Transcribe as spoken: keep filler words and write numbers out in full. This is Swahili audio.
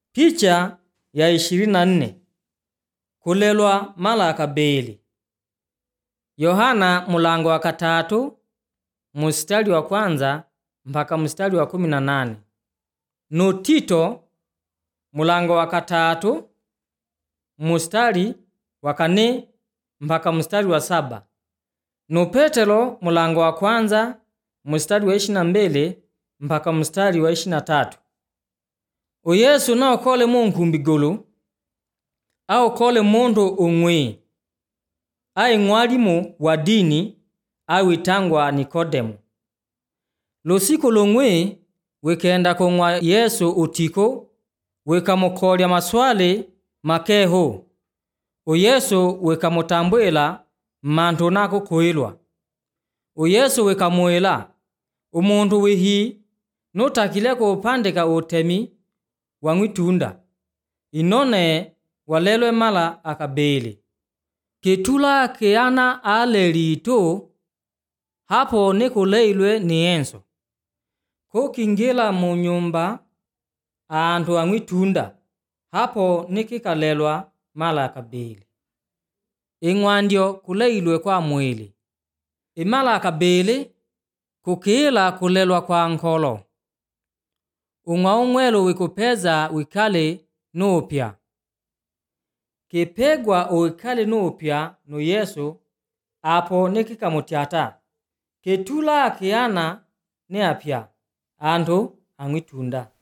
Picha ya ishirini na nne. Kulelwa mala akabeli. Yohana mulango wa katatu mustari wa kwanza mpaka mustari wa kumi na nane. No Tito mulango wa katatu mustari wa kane mpaka mustari wa saba. No Petero mulango wa kwanza mustari wa ishirini na mbili mpaka mustari wa ishirini na tatu. O Yesu na okole Mungu mbigulu au kole mundu umwi ai mwalimu wa dini au itangwa Nikodemu. Lusiku lumwi wikenda kongwa Yesu utiko wikamukolya maswali makeho. O Yesu wikamutambwila mantu nako kuilwa. O Yesu wikamuila umundu wihi nutakile kupandika utemi wa ng'witunda inone walelwe mala akabeli. Kitula kiana alelito hapo nikuleilwe ni enso kukingila mu nyumba antu ang'witunda hapo nikikalelwa mala akabeli. Ing'wandyo kuleilwe kwa mwili imala akabeli kukila kulelwa kwa nkolo. Ung'wa umwelu wikupeza wikale nupya kipegwa uikale nupya no Yesu apo nikikamutyata kitula kiana ni apya antu ang'witunda.